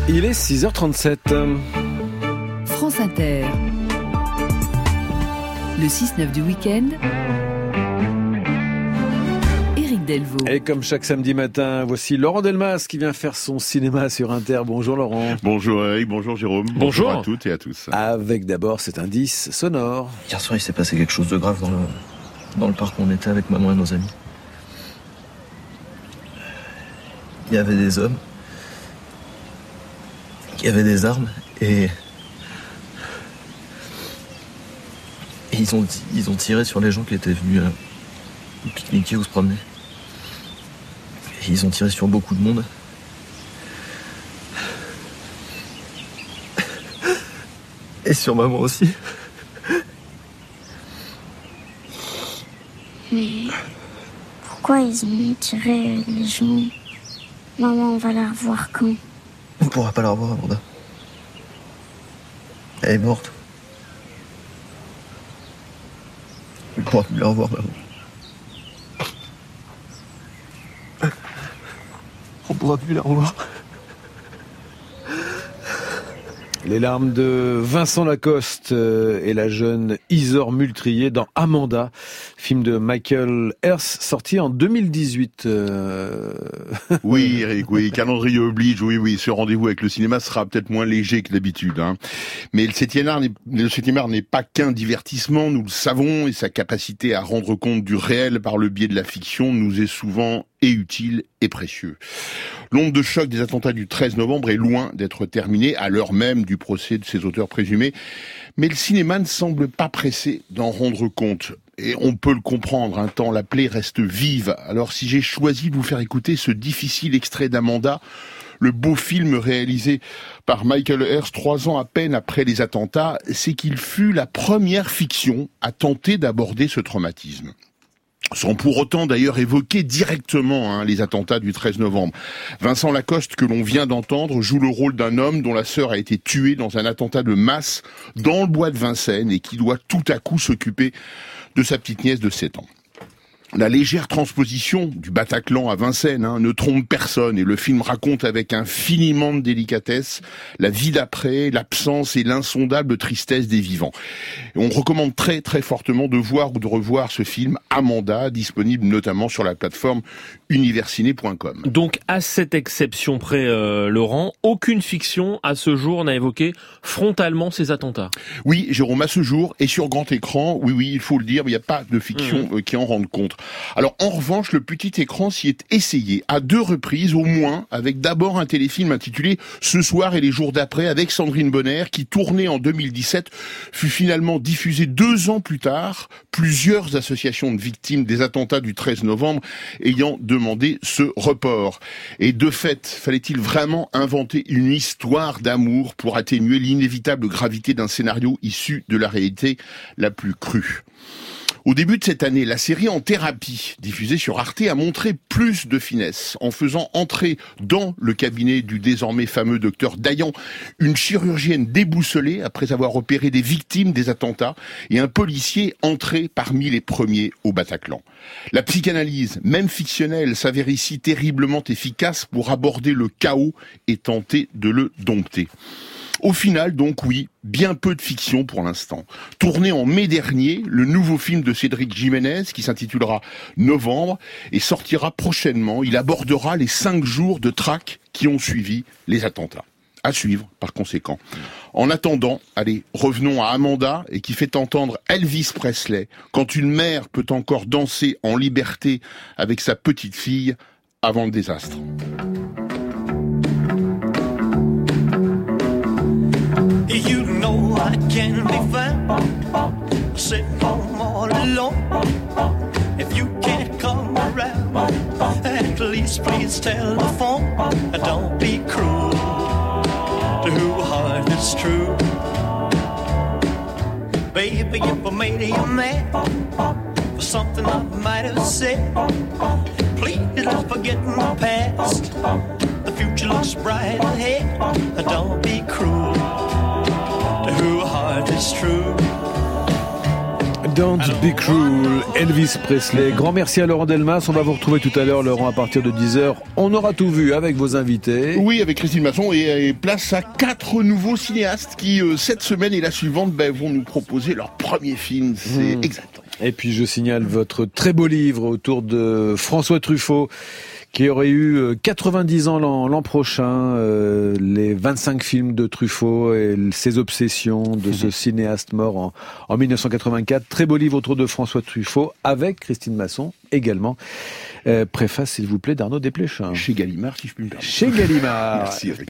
Il est 6h37. France Inter. Le 6-9 du week-end. Éric Delvaux. Et comme chaque samedi matin, voici Laurent Delmas qui vient faire son cinéma sur Inter. Bonjour Laurent. Bonjour Eric, bonjour Jérôme. Bonjour à toutes et à tous. Avec d'abord cet indice sonore. Hier soir, il s'est passé quelque chose de grave dans le parc où on était avec maman et nos amis. Il y avait des hommes qui avaient des armes et ils ont tiré sur les gens qui étaient venus pique-niquer ou se promener. Et ils ont tiré sur beaucoup de monde. Et sur maman aussi. Mais pourquoi ils ont tiré les gens? Maman, on va la revoir quand? On ne pourra pas la revoir, Amanda. Elle est morte. On ne pourra plus la revoir, maman. On ne pourra plus la revoir. Les larmes de Vincent Lacoste et la jeune Isor Moultrier dans Amanda, film de Michael Hirst, sorti en 2018. Oui, Eric, oui, calendrier oblige, oui, ce rendez-vous avec le cinéma sera peut-être moins léger que d'habitude, hein. Mais le 7e art n'est pas qu'un divertissement, nous le savons, et sa capacité à rendre compte du réel par le biais de la fiction nous est souvent et utile et précieux. L'onde de choc des attentats du 13 novembre est loin d'être terminée à l'heure même du procès de ses auteurs présumés, mais le cinéma ne semble pas pressé d'en rendre compte. Et on peut le comprendre, un temps la plaie reste vive. Alors si j'ai choisi de vous faire écouter ce difficile extrait d'Amanda, le beau film réalisé par Michael Hirst 3 ans à peine après les attentats, c'est qu'il fut la première fiction à tenter d'aborder ce traumatisme. Sans pour autant d'ailleurs évoquer directement les attentats du 13 novembre. Vincent Lacoste, que l'on vient d'entendre, joue le rôle d'un homme dont la sœur a été tuée dans un attentat de masse dans le bois de Vincennes et qui doit tout à coup s'occuper de sa petite nièce de 7 ans. La légère transposition du Bataclan à Vincennes ne trompe personne et le film raconte avec infiniment de délicatesse la vie d'après, l'absence et l'insondable tristesse des vivants. Et on recommande très très fortement de voir ou de revoir ce film Amanda, disponible notamment sur la plateforme universiné.com. Donc à cette exception près, Laurent, aucune fiction à ce jour n'a évoqué frontalement ces attentats. Oui, Jérôme, à ce jour et sur grand écran, oui, il faut le dire, mais il n'y a pas de fiction qui en rende compte. Alors en revanche, le petit écran s'y est essayé à 2 reprises au moins, avec d'abord un téléfilm intitulé Ce soir et les jours d'après avec Sandrine Bonner, qui tourné en 2017 fut finalement diffusé 2 ans plus tard, plusieurs associations de victimes des attentats du 13 novembre ayant demandé ce report. Et de fait, fallait-il vraiment inventer une histoire d'amour pour atténuer l'inévitable gravité d'un scénario issu de la réalité la plus crue? Au début de cette année, la série En thérapie, diffusée sur Arte, a montré plus de finesse en faisant entrer dans le cabinet du désormais fameux docteur Dayan une chirurgienne déboussolée après avoir opéré des victimes des attentats et un policier entré parmi les premiers au Bataclan. La psychanalyse, même fictionnelle, s'avère ici terriblement efficace pour aborder le chaos et tenter de le dompter. Au final, donc oui, bien peu de fiction pour l'instant. Tourné en mai dernier, le nouveau film de Cédric Jiménez, qui s'intitulera Novembre, et sortira prochainement. Il abordera les 5 jours de traque qui ont suivi les attentats. À suivre, par conséquent. En attendant, allez, revenons à Amanda, et qui fait entendre Elvis Presley, quand une mère peut encore danser en liberté avec sa petite fille avant le désastre. You know I can be found sitting home all alone. If you can't come around, at least please telephone. Don't be cruel to who heart is true. Baby, if I made you mad for something I might have said, please let's forget the past. The future looks bright ahead. Don't be cruel. Who heart is true. Don't Be Cruel, Elvis Presley. Grand merci à Laurent Delmas. On va vous retrouver tout à l'heure, Laurent, à partir de 10h. On aura tout vu avec vos invités. Oui, avec Christine Masson et place à 4 nouveaux cinéastes qui, cette semaine et la suivante, vont nous proposer leur premier film. C'est exact. Et puis je signale votre très beau livre autour de François Truffaut, qui aurait eu 90 ans l'an prochain, les 25 films de Truffaut et ses obsessions de ce cinéaste mort en 1984. Très beau livre autour de François Truffaut, avec Christine Masson également. Préface, s'il vous plaît, d'Arnaud Desplechin. Chez Gallimard, si je puis me permettre. Chez Gallimard. Merci, Eric.